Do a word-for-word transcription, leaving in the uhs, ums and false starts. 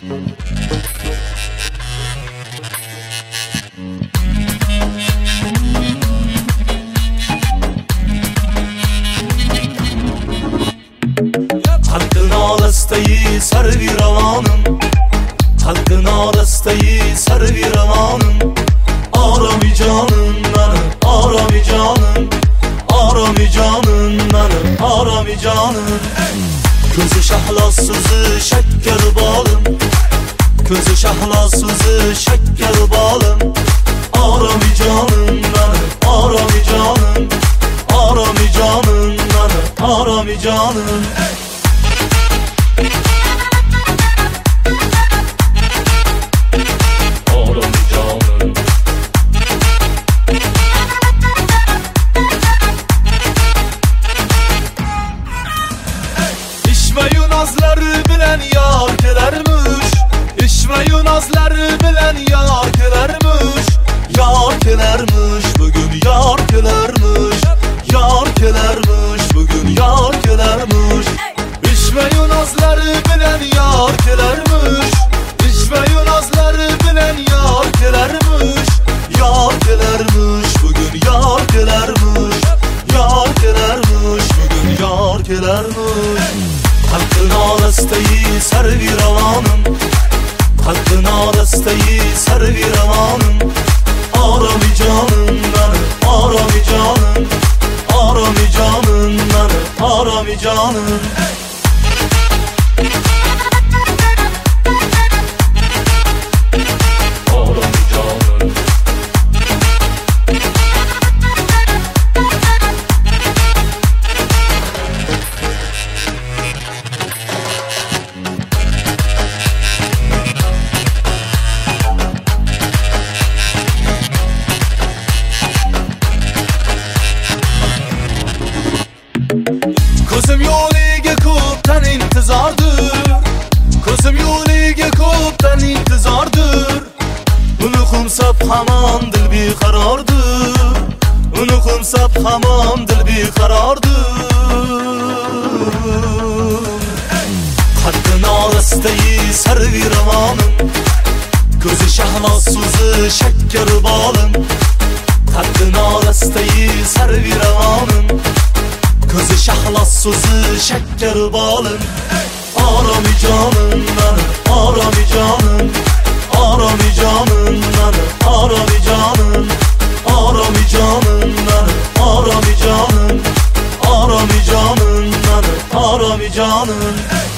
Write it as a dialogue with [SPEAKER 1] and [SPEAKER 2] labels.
[SPEAKER 1] Halkın arasındayı sarı bir alanım, halkın arasındayı sarı bir alanım. Aramayacağın beni, aramayacağın, aramayacağın beni, aramayacağın. Közü şahla sözü şeker balım, közü şahla sözü şeker balım. Aramayacağın beni, aramayacağın, aramayacağın beni, aramayacağın.
[SPEAKER 2] Nazları bilen yar kelermiş, İşme nazları bilen yar kelermiş.
[SPEAKER 1] Yar kelermiş bugün, yar kelermiş, yar kelermiş bugün, yar kelermiş.
[SPEAKER 2] İşme nazları bilen yar kelermiş, İşme nazları bilen yar kelermiş.
[SPEAKER 1] Yar kelermiş bugün, yar kelermiş, yar kelermiş bugün, yar kelermiş. Halkın arasındayı sarı bir alanım, halkın arasındayı sarı bir alanım. Aramayacağın beni, aramayacağın, aramayacağın beni, aramayacağın.
[SPEAKER 2] Ko'zim yo'liga ko'pdan intizordir, ko'zim yo'liga ko'pdan intizordir.
[SPEAKER 1] Uni qo'msab hamon dil beqarordir, uni qo'msab hamon dil beqarordir. Halkın arasındayı sarı bir alanım, ko'zi shahlo so'zi shakkar balım. Halkın arasındayı sarı bir alanım, ko'zi shahlo so'zi shakkar balım. Aramayacağın beni, aramayacağın, aramayacağın beni, aramayacağın, aramayacağın beni, aramayacağın, aramayacağın beni, aramayacağın.